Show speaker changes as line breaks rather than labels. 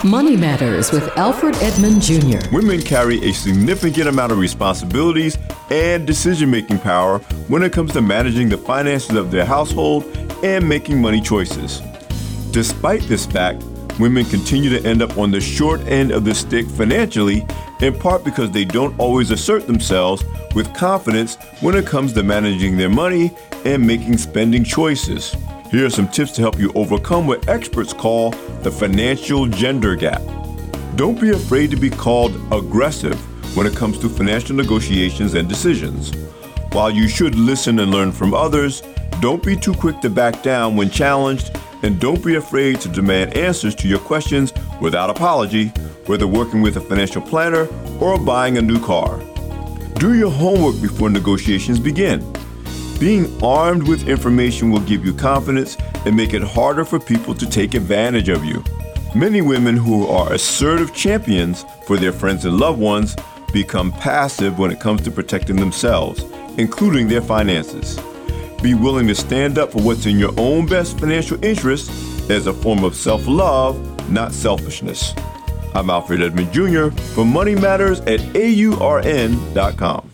Money Matters with Alfred Edmond Jr.
Women carry a significant amount of responsibilities and decision-making power when it comes to managing the finances of their household and making money choices. Despite this fact, women continue to end up on the short end of the stick financially, in part because they don't always assert themselves with confidence when it comes to managing their money and making spending choices. Here are some tips to help you overcome what experts call the financial gender gap. Don't be afraid to be called aggressive when it comes to financial negotiations and decisions. While you should listen and learn from others, don't be too quick to back down when challenged, and don't be afraid to demand answers to your questions without apology, whether working with a financial planner or buying a new car. Do your homework before negotiations begin. Being armed with information will give you confidence and make it harder for people to take advantage of you. Many women who are assertive champions for their friends and loved ones become passive when it comes to protecting themselves, including their finances. Be willing to stand up for what's in your own best financial interest as a form of self-love, not selfishness. I'm Alfred Edmond Jr. for Money Matters at AURN.com.